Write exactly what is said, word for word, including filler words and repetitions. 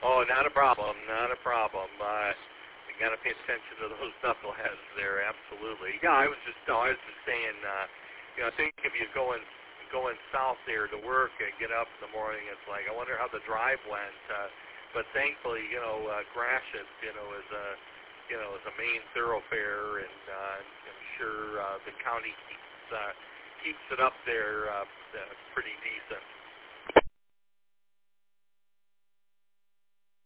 Oh, not a problem, not a problem. Uh, you got to pay attention to those knuckleheads there, absolutely. Yeah, I was just, no, I was just saying, uh, you know, I think if you're going going south there to work and get up in the morning, it's like, I wonder how the drive went. Uh, but thankfully, you know, uh, Gratiot, you know, is a, you know, is a main thoroughfare, and uh, I'm sure uh, the county keeps uh, keeps it up there uh, uh, pretty decent.